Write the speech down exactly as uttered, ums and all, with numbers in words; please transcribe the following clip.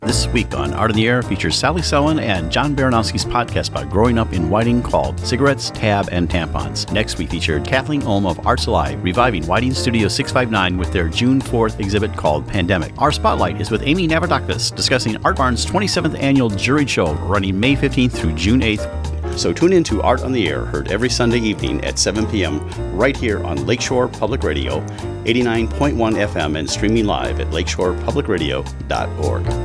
This week on Art on the Air features Sally Selwyn and John Baranowski's podcast about growing up in Whiting called Cigarettes, Tab, and Tampons. Next, we featured Kathleen Ohm of Arts Alive, reviving Whiting Studio six five nine with their June fourth exhibit called Pandemic. Our spotlight is with Amy Navardakis discussing Art Barn's twenty-seventh annual juried show running May fifteenth through June eighth. So tune in to Art on the Air, heard every Sunday evening at seven p.m. right here on Lakeshore Public Radio, eighty-nine point one F M, and streaming live at lakeshore public radio dot org.